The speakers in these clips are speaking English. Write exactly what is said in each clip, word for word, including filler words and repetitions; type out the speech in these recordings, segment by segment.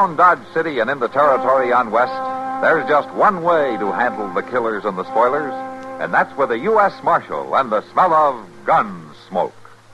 Around Dodge City and in the territory on West, there's just one way to handle the killers and the spoilers, and that's with a U S Marshal and the smell of gun smoke.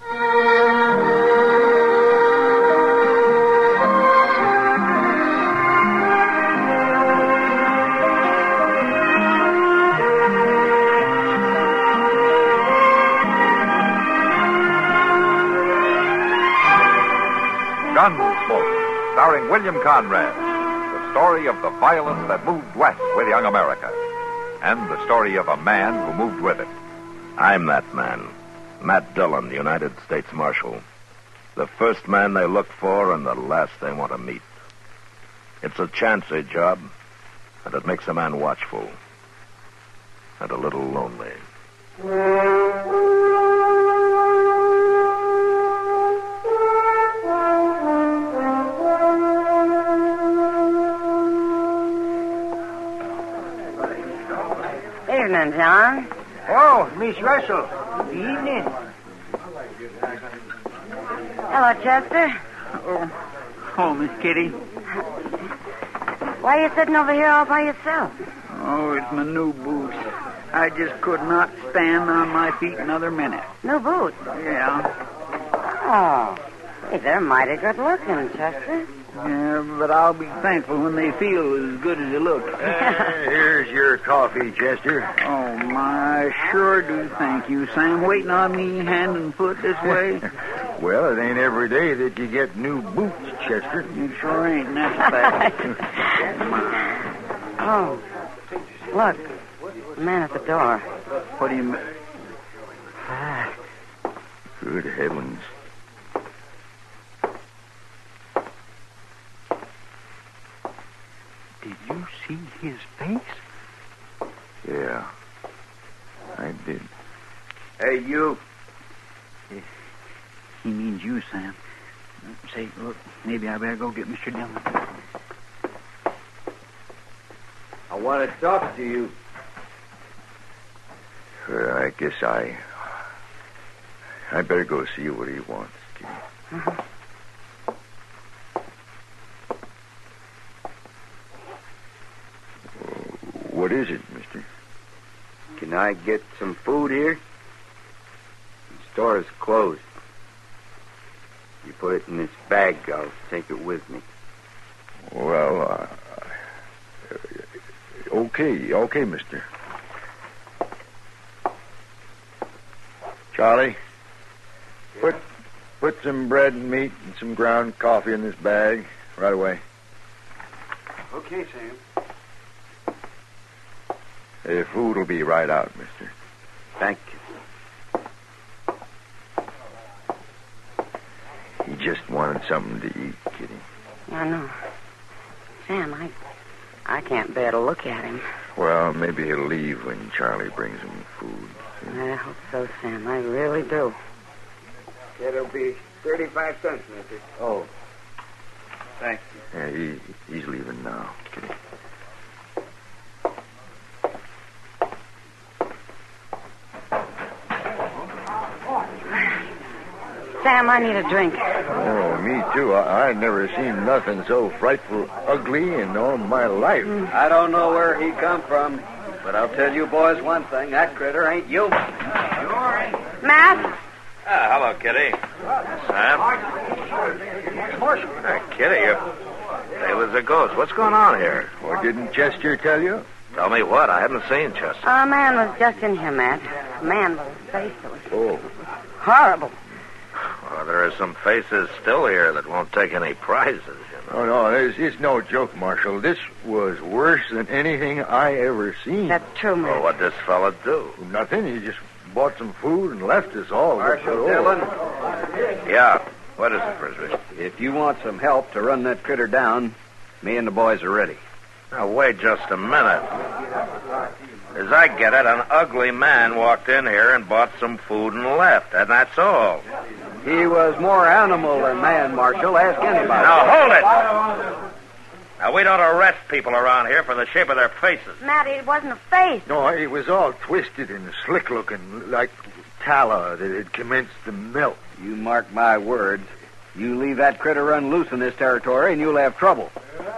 Gunsmoke, starring William Conrad. The story of the violence that moved west with young America. And the story of a man who moved with it. I'm that man. Matt Dillon, the United States Marshal. The first man they look for and the last they want to meet. It's a chancy job, and it makes a man watchful. And a little lonely. Evening, John. Oh, Miss Russell. Good evening. Hello, Chester. Oh, oh, Miss Kitty. Why are you sitting over here all by yourself? Oh, it's my new boots. I just could not stand on my feet another minute. New boots? Yeah. Oh. Hey, they're mighty good looking, Chester. Yeah, but I'll be thankful when they feel as good as they look. Uh, here's your coffee, Chester. Oh, my, I sure do thank you, Sam. Waiting on me hand and foot this way. Well, it ain't every day that you get new boots, Chester. It sure ain't, and that's a fact. Oh, look. The man at the door. What do you mean? Ah. Good heavens. Did you see his face? Yeah, I did. Hey, you. He means you, Sam. Say, look, maybe I better go get Mister Dillon. I want to talk to you. Well, I guess I... I better go see what he wants, Kitty. Uh-huh. What is it, mister? Can I get some food here? The store is closed. You put it in this bag, I'll take it with me. Well, uh, okay, okay, mister. Charlie, put put some bread and meat and some ground coffee in this bag right away. Okay, Sam. The food will be right out, mister. Thank you. He just wanted something to eat, Kitty. I know. Sam, I I can't bear to look at him. Well, maybe he'll leave when Charlie brings him food. I hope so, Sam. I really do. It'll be thirty-five cents, mister. Oh. Thank you. Yeah, he, he's leaving now, Kitty. Sam, I need a drink. Oh, me too. I, I've never seen nothing so frightful ugly in all my life. Mm. I don't know where he come from, but I'll tell you boys one thing. That critter ain't you. Matt? Ah, hello, Kitty. Sam? Hey, Kitty, you're... It was a ghost. What's going on here? Well, didn't Chester tell you? Tell me what? I haven't seen Chester. A man was just in here, Matt. A man with a face that was Oh. horrible. Well, there are some faces still here that won't take any prizes, you know. Oh, no, it's, it's no joke, Marshal. This was worse than anything I ever seen. That's true, Matt. Well, what'd this fella do? Nothing. He just bought some food and left us all. Marshal Dillon. Yeah. What is it, Frisbee? If you want some help to run that critter down, me and the boys are ready. Now, wait just a minute. As I get it, an ugly man walked in here and bought some food and left, and that's all. He was more animal than man, Marshal. Ask anybody. Now, hold it! Now, we don't arrest people around here for the shape of their faces. Matt, it wasn't a face. No, it was all twisted and slick-looking, like tallow that had commenced to melt. You mark my words. You leave that critter run loose in this territory, and you'll have trouble.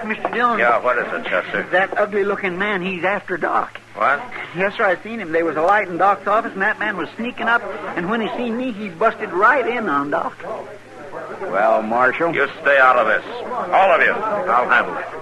Mister Dillon. Yeah, what is it, Chester? That ugly-looking man, he's after Doc. What? Yes, sir, I seen him. There was a light in Doc's office, and that man was sneaking up, and when he seen me, he busted right in on Doc. Well, Marshal? You stay out of this. All of you. I'll handle it.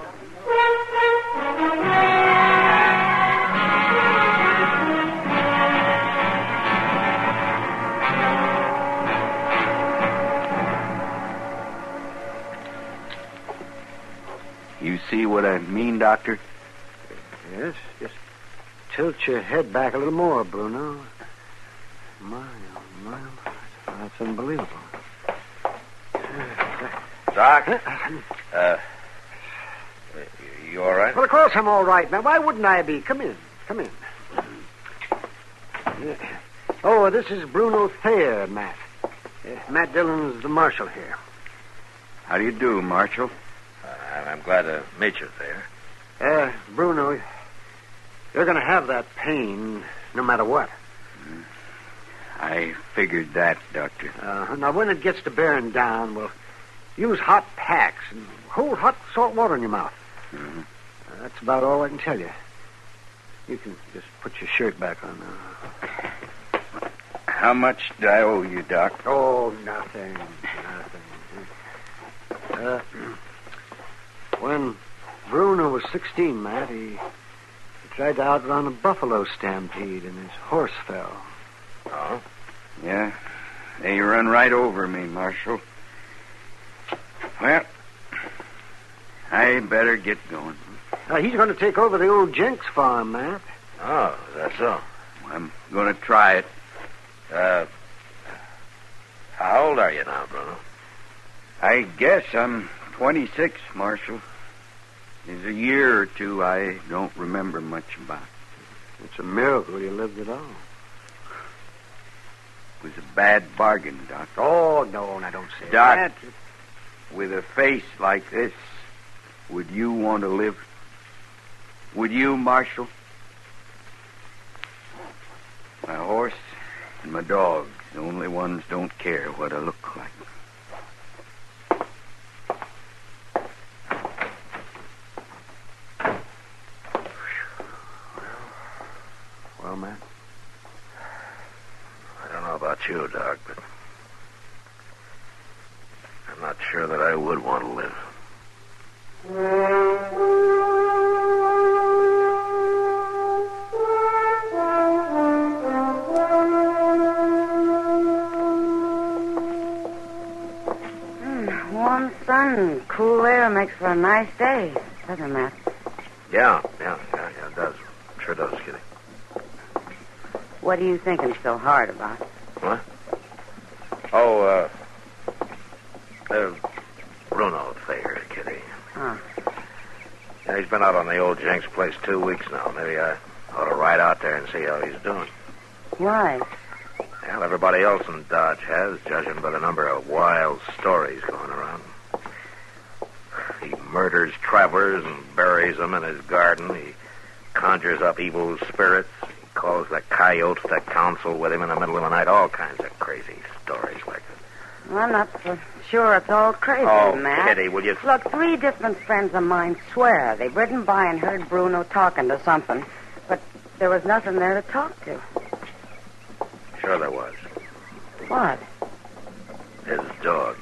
You see what I mean, Doctor? Yes, just tilt your head back a little more, Bruno. My, oh, my. That's unbelievable. Doc? Uh, you all right? Well, of course I'm all right, man. Why wouldn't I be? Come in. Come in. Yeah. Oh, this is Bruno Thayer, Matt. Uh, Matt Dillon's the marshal here. How do you do, Marshal? Uh, I'm glad to meet you there. Uh, Bruno, you're going to have that pain no matter what. I figured that, Doctor. Uh, now, when it gets to bearing down, well, use hot packs and hold hot salt water in your mouth. Mm-hmm. Uh, that's about all I can tell you. You can just put your shirt back on now. How much do I owe you, Doc? Oh, nothing. Nothing. Uh, when Bruno was sixteen, Matt, he, he tried to outrun a buffalo stampede and his horse fell. Oh? Yeah. They run right over me, Marshal. Well, I better get going. Uh, he's going to take over the old Jenks farm, Matt. Oh, is that so? I'm going to try it. Uh, how old are you now, Bruno? I guess I'm twenty-six, Marshal. There's a year or two I don't remember much about. It's a miracle you lived at all. It was a bad bargain, Doc. Oh, no, I don't say Doc, that. with a face like this, would you want to live? Would you, Marshal? My horse and my dog, the only ones don't care what I look like. Well, man. I don't know about you, Doc, but I'm not sure that I would want to live. Mm, warm sun and cool air makes for a nice day, doesn't it, Matt? Yeah, yeah, yeah, yeah, it does. Sure does, Kitty. What are you thinking so hard about? What? Oh, uh... Uh, Bruno Thayer, Kitty. Huh. Yeah, he's been out on the old Jenks place two weeks now. Maybe I ought to ride out there and see how he's doing. Why? Well, everybody else in Dodge has, judging by the number of wild stories going around. He murders travelers and buries them in his garden. He conjures up evil spirits. He calls the coyotes to counsel with him in the middle of the night. All kinds of crazy stories like that. Well, I'm not so sure it's all crazy, Oh, Matt. Kitty, will you... Look, three different friends of mine swear they've ridden by and heard Bruno talking to something, but there was nothing there to talk to. Sure there was. What? His dog.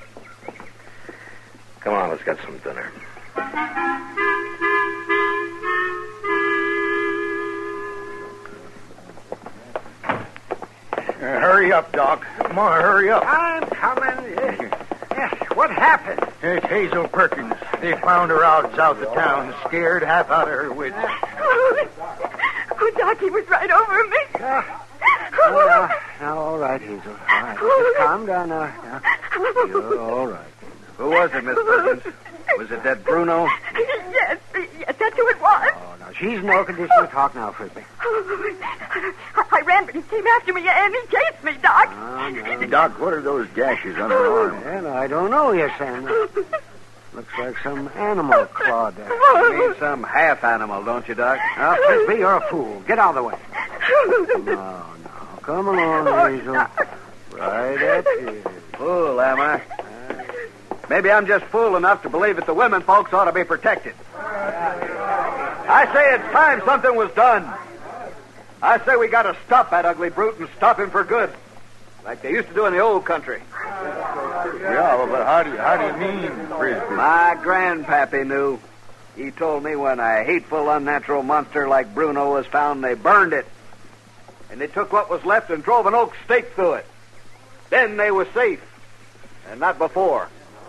Come on, let's get some dinner. Uh, hurry up, Doc. Come on, hurry up. I'm coming. Yes, yes. What happened? It's Hazel Perkins. They found her out south of town, scared half out of her wits. Oh, oh Doc, he was right over me. Uh, oh, now, now, all right, Hazel. All right. Just calm down now. now. You're all right. Who was it, Miss Perkins? Was it that Bruno? Yes, yes, that's who it was. Oh, now, she's in no condition to talk now, Frisbee. Oh, I, I ran, but he came after me, and he chased me, Doc. Oh, no. Doc, what are those gashes on her arm? Well, I don't know yet, Sam. Looks like some animal clawed her. You mean some half animal, don't you, Doc? Now, Frisbee, you're a fool. Get out of the way. No, no. Come along, Oh, Hazel. Doc. Right up here. Fool, am I? Maybe I'm just fool enough to believe that the women folks ought to be protected. I say it's time something was done. I say we got to stop that ugly brute and stop him for good, like they used to do in the old country. Yeah, but how do you, how do you mean, Frisbee? My grandpappy knew. He told me when a hateful, unnatural monster like Bruno was found, they burned it. And they took what was left and drove an oak stake through it. Then they were safe. And not before.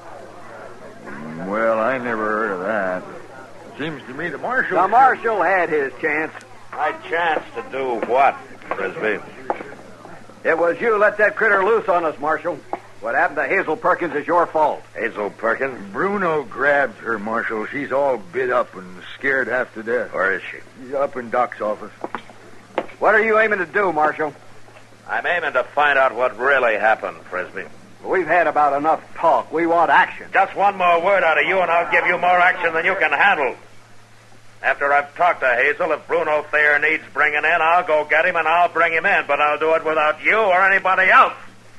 Well, I never heard of that. Seems to me the marshal... The marshal had his chance. My chance to do what, Frisbee? It was you let that critter loose on us, Marshal. What happened to Hazel Perkins is your fault. Hazel Perkins? Bruno grabbed her, Marshal. She's all bit up and scared half to death. Where is she? She's up in Doc's office. What are you aiming to do, Marshal? I'm aiming to find out what really happened, Frisbee. We've had about enough talk. We want action. Just one more word out of you, and I'll give you more action than you can handle. After I've talked to Hazel, if Bruno Thayer needs bringing in, I'll go get him and I'll bring him in, but I'll do it without you or anybody else.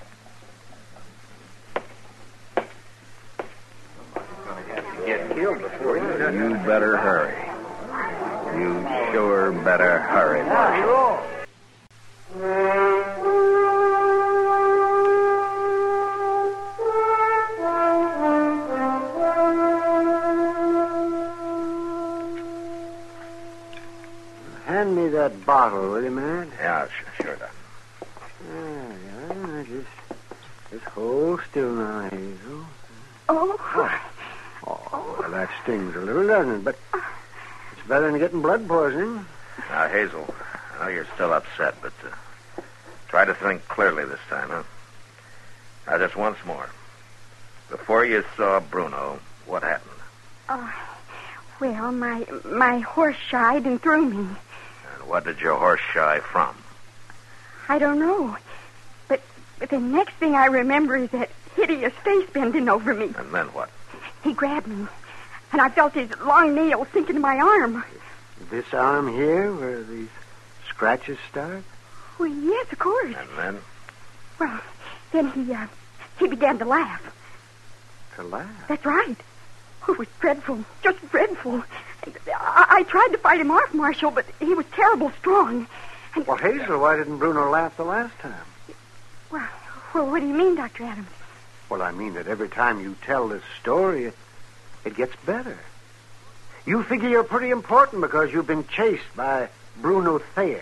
Get killed before you... You better hurry. You sure better hurry. Hand me that bottle, will you, man? Yeah, sure, sure, Doc. Yeah, yeah, just, just hold still now, Hazel. Oh. Oh, well, that stings a little, doesn't it? But it's better than getting blood poisoning. Now, Hazel, I know you're still upset, but uh, try to think clearly this time, huh? Now, just once more. Before you saw Bruno, what happened? Uh, well, my my horse shied and threw me. And what did your horse shy from? I don't know. But, but the next thing I remember is that hideous face bending over me. And then what? He grabbed me, and I felt his long nails sink into my arm. This arm here, where these scratches start? Well, yes, of course. And then? Well, then he, uh, he began to laugh. To laugh? That's right. Oh, it was dreadful, just dreadful. I, I tried to fight him off, Marshal, but he was terrible strong. And... Well, Hazel, why didn't Bruno laugh the last time? Well, well, what do you mean, Doctor Adams? Well, I mean that every time you tell this story, it, it gets better. You figure you're pretty important because you've been chased by Bruno Thayer.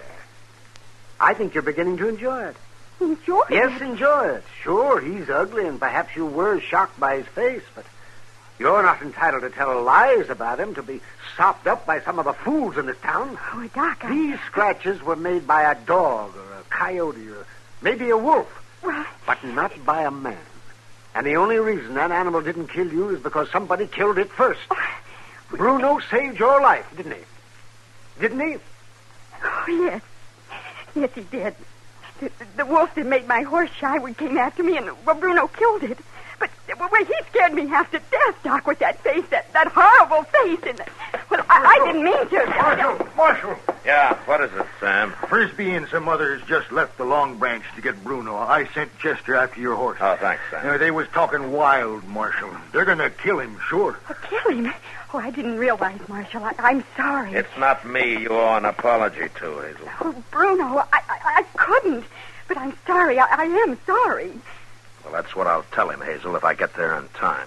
I think you're beginning to enjoy it. Enjoy it? Yes, enjoy it. Sure, he's ugly, and perhaps you were shocked by his face, but you're not entitled to tell lies about him, to be sopped up by some of the fools in this town. Oh, Doc, I... These scratches were made by a dog or a coyote or maybe a wolf, well... but not by a man. And the only reason that animal didn't kill you is because somebody killed it first. Bruno saved your life, didn't he? Didn't he? Oh, yes. Yes, he did. The, the wolf that made my horse shy when came after me, and well, Bruno killed it. But well, he scared me half to death, Doc, with that face, that, that horrible face. And well, I, I didn't mean to. Marshal, Marshal. Yeah, what is it, Sam? Frisbee and some others just left the Long Branch to get Bruno. I sent Chester after your horse. Oh, thanks, Sam. Uh, they was talking wild, Marshal. They're going to kill him, sure. Oh, kill him? Oh, I didn't realize, Marshal. I, I'm sorry. It's not me you owe an apology to, Hazel. Oh, Bruno, I, I, I couldn't. But I'm sorry. I, I am sorry. Well, that's what I'll tell him, Hazel, if I get there in time.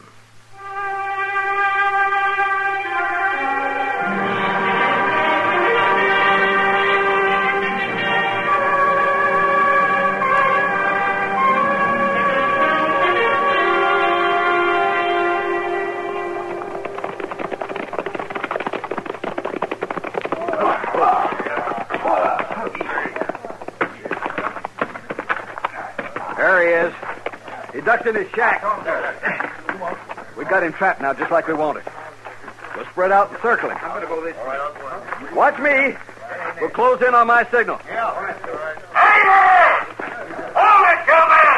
There he is. He ducked in his shack. We got him trapped now, just like we wanted. We'll spread out and circle him. I'm going to go this way. Watch me. We'll close in on my signal. Yeah, all right, all right. Hey there! Hold it,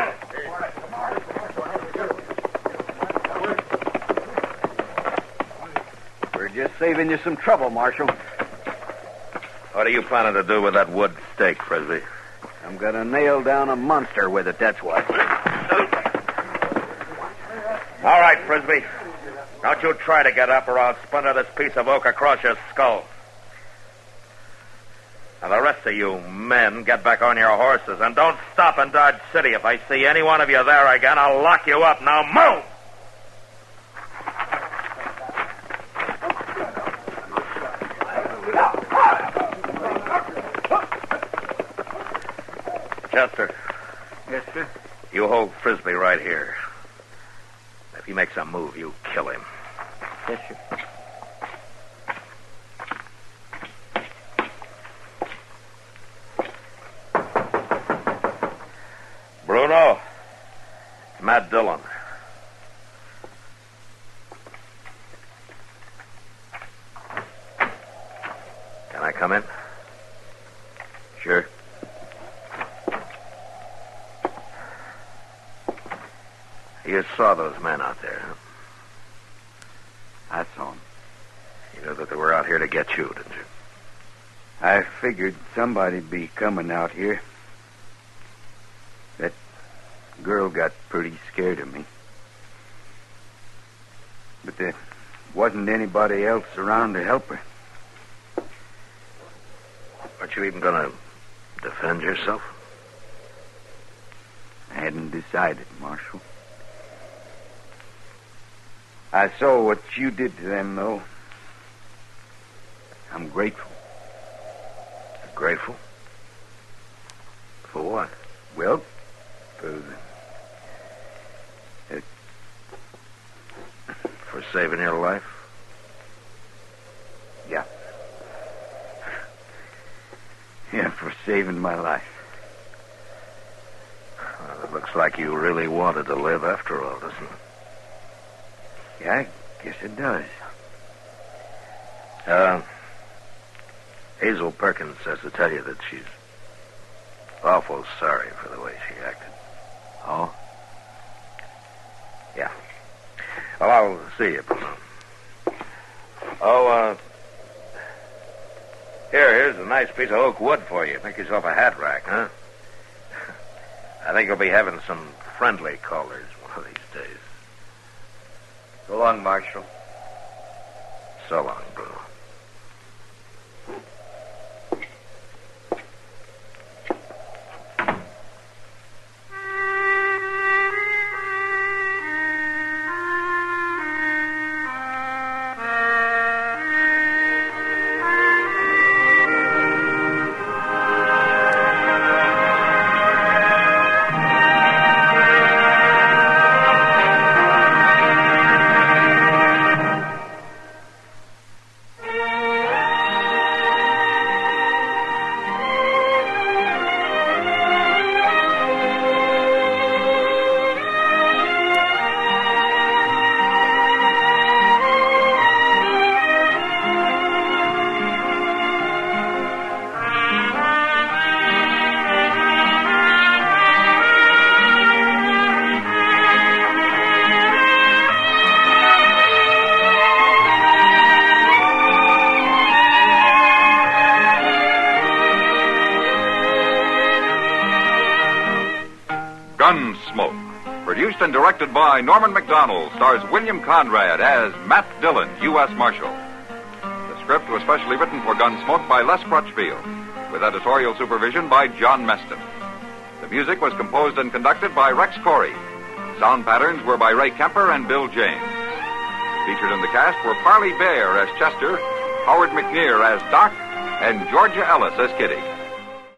come in! We're just saving you some trouble, Marshal. What are you planning to do with that wood stake, Frisbee? I'm going to nail down a monster with it, that's what. All right, Frisbee. Don't you try to get up or I'll splinter this piece of oak across your skull. Now, the rest of you men, get back on your horses and don't stop in Dodge City. If I see any one of you there again, I'll lock you up. Now, move! Chester. Yes, sir? You hold Frisbee right here. If he makes a move, you kill him. Yes, sir. Bruno, it's Matt Dillon. Can I come in? Sure. You saw those men out there, huh? I saw them. You knew that they were out here to get you, didn't you? I figured somebody'd be coming out here. That girl got pretty scared of me. But there wasn't anybody else around to help her. Aren't you even going to defend yourself? I hadn't decided, Marshal. I saw what you did to them, though. I'm grateful. Grateful? For what? Well, for the... For saving your life? Yeah. Yeah, for saving my life. Well, it looks like you really wanted to live after all, doesn't it? Yeah, I guess it does. Uh, Hazel Perkins says to tell you that she's awful sorry for the way she acted. Oh? Yeah. Well, I'll see you, Bruno. Oh, uh... Here, here's a nice piece of oak wood for you. Make yourself a hat rack, huh? I think you'll be having some friendly callers one of these days. So long, Marshal. So long, Bruno. Gunsmoke, produced and directed by Norman Macdonald, stars William Conrad as Matt Dillon, U S Marshal. The script was specially written for Gunsmoke by Les Crutchfield, with editorial supervision by John Meston. The music was composed and conducted by Rex Corey. Sound patterns were by Ray Kemper and Bill James. Featured in the cast were Parley Bear as Chester, Howard McNear as Doc, and Georgia Ellis as Kitty.